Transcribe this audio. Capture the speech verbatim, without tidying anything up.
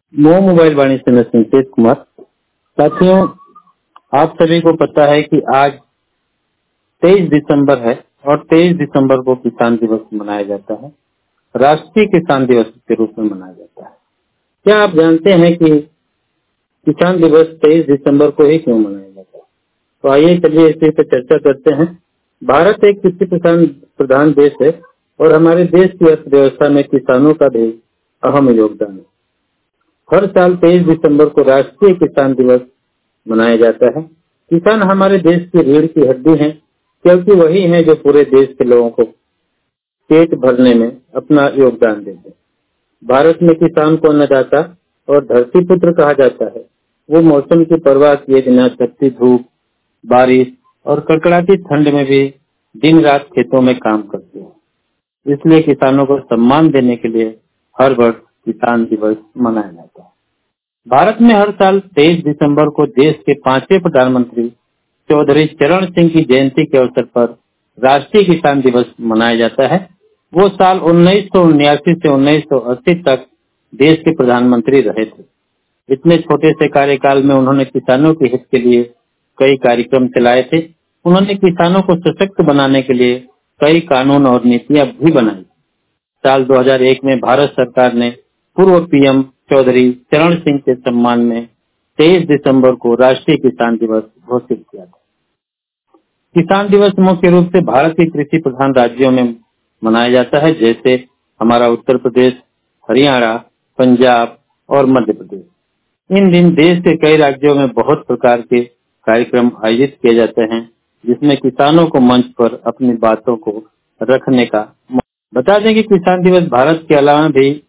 मो मोबाइल वाणी से मैं संकेत कुमार। साथियों, आप सभी को पता है कि आज तेईस दिसंबर है और तेईस दिसंबर को किसान दिवस मनाया जाता है, राष्ट्रीय किसान दिवस के रूप में मनाया जाता है। क्या आप जानते हैं कि किसान दिवस तेईस दिसंबर को ही क्यों मनाया जाता है? तो आइए चलिए इसी पर चर्चा करते हैं। भारत एक कृषि प्रधान प्रधान देश है और हमारे देश की अर्थव्यवस्था में किसानों का भी अहम योगदान है। हर साल तेईस दिसंबर को राष्ट्रीय किसान दिवस मनाया जाता है। किसान हमारे देश की रीढ़ की हड्डी हैं, क्योंकि वही हैं जो पूरे देश के लोगों को पेट भरने में अपना योगदान देते हैं। भारत में किसान को अन्नदाता और धरती पुत्र कहा जाता है। वो मौसम की परवाह किए बिना तपती धूप, बारिश और कड़कड़ाती ठंड में भी दिन रात खेतों में काम करते हैं। इसलिए किसानों को सम्मान देने के लिए हर वर्ष किसान दिवस मनाया जाता है। भारत में हर साल तेईस दिसंबर को देश के पांचवें प्रधानमंत्री चौधरी चरण सिंह की जयंती के अवसर पर राष्ट्रीय किसान दिवस मनाया जाता है। वो साल उन्नीस सौ उन्यासी से उन्नीस सौ अस्सी तक देश के प्रधानमंत्री रहे थे। इतने छोटे से कार्यकाल में उन्होंने किसानों के हित के लिए कई कार्यक्रम चलाए थे। उन्होंने किसानों को सशक्त बनाने के लिए कई कानून और नीतियां भी बनाई। साल दो हज़ार एक में भारत सरकार ने पूर्व पीएम चौधरी चरण सिंह के सम्मान में तेईस दिसंबर को राष्ट्रीय किसान दिवस घोषित किया था। किसान दिवस मुख्य रूप से भारत के कृषि प्रधान राज्यों में मनाया जाता है, जैसे हमारा उत्तर प्रदेश, हरियाणा, पंजाब और मध्य प्रदेश। इन दिन देश के कई राज्यों में बहुत प्रकार के कार्यक्रम आयोजित किए जाते हैं, जिसमें किसानों को मंच पर अपनी बातों को रखने का। बता दें कि किसान दिवस भारत के अलावा भी